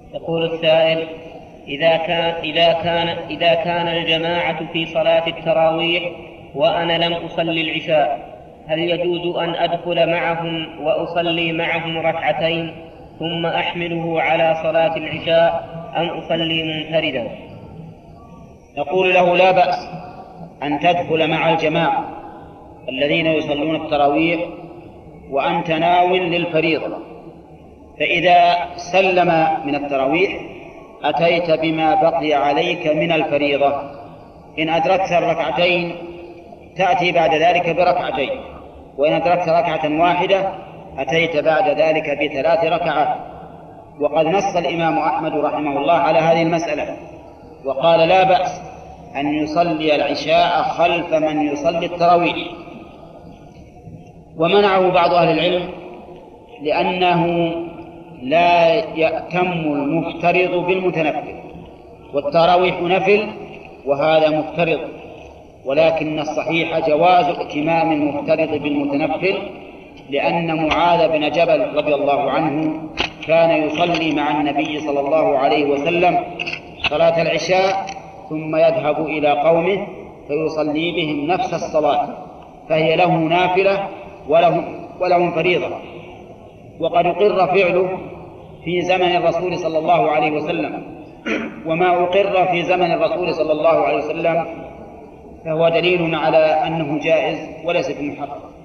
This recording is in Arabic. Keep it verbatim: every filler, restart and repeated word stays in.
يقول السائل: إذا كان, إذا كان, إذا كان الجماعة في صلاة التراويح وأنا لم أصلي العشاء، هل يجوز أن أدخل معهم وأصلي معهم ركعتين ثم أحمله على صلاة العشاء أم أصلي منفردا؟ نقول له: لا بأس أن تدخل مع الجماعة الذين يصلون التراويح وأنت ناو للفريضة، فإذا سلم من التراويح أتيت بما بقي عليك من الفريضة. إن أدركت الركعتين تأتي بعد ذلك بركعتين، وإن أدركت ركعة واحدة أتيت بعد ذلك بثلاث ركعات. وقد نص الإمام أحمد رحمه الله على هذه المسألة وقال: لا بأس أن يصلي العشاء خلف من يصلي التراويح. ومنعه بعض أهل العلم لأنه لا يأتم المفترض بالمتنفل، والتراويح نفل وهذا مفترض، ولكن الصحيح جواز ائتمام المفترض بالمتنفل، لأن معاذ بن جبل رضي الله عنه كان يصلي مع النبي صلى الله عليه وسلم صلاة العشاء ثم يذهب إلى قومه فيصلي بهم نفس الصلاة، فهي له نافلة وله ولهم فريضة. وقد أقر فعله في زمن الرسول صلى الله عليه وسلم، وما أقر في زمن الرسول صلى الله عليه وسلم فهو دليل على أنه جائز وليس بمحرم.